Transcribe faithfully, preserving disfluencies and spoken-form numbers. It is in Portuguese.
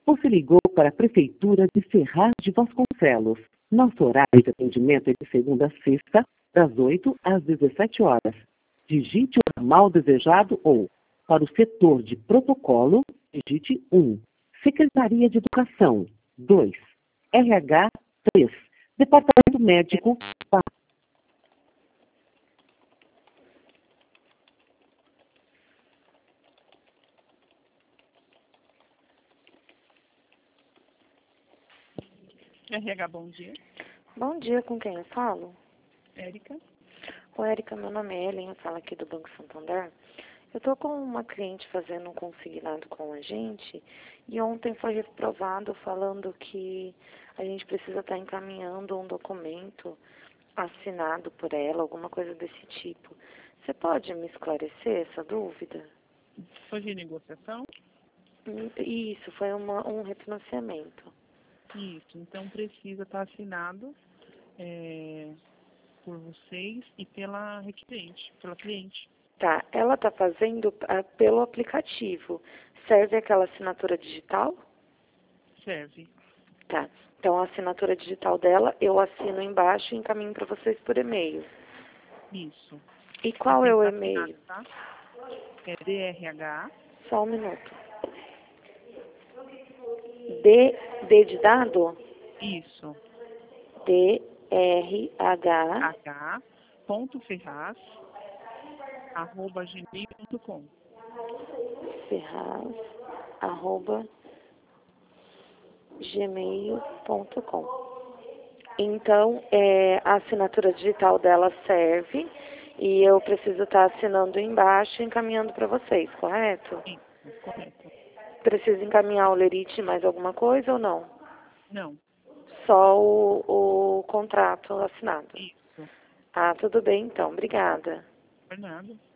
Você ligou para a Prefeitura de Ferraz de Vasconcelos. Nosso horário de atendimento é de segunda a sexta, das oito às dezessete horas. Digite o ramal desejado ou, para o setor de protocolo, digite um. Secretaria de Educação, dois. R H, três. Departamento Médico, quatro. R H, bom dia. Bom dia, com quem eu falo? Érica. Oi, Érica, meu nome é Ellen, eu falo aqui do Banco Santander. Eu estou com uma cliente fazendo um consignado com a gente e ontem foi reprovado falando que a gente precisa estar encaminhando um documento assinado por ela, alguma coisa desse tipo. Você pode me esclarecer essa dúvida? Foi de negociação? Isso, foi uma, um refinanciamento. Isso, então precisa estar assinado é, por vocês e pela requerente, pela cliente. Tá, ela está fazendo ah, pelo aplicativo. Serve aquela assinatura digital? Serve. Tá, então a assinatura digital dela eu assino embaixo e encaminho para vocês por e-mail. Isso. E qual é o Tá e-mail? assinado, tá? É D R H. Só um minuto. D, D de dado? Isso. D, R, H, H. Ponto Ferraz. Arroba gmail ponto com. Ferraz, arroba, gmail ponto com. Então, é, a assinatura digital dela serve e eu preciso estar assinando embaixo e encaminhando para vocês, correto? Isso, correto. Preciso encaminhar o lerite e mais alguma coisa ou não? Não. Só o, o contrato assinado. Isso. Ah, tudo bem então. Obrigada. Fernando.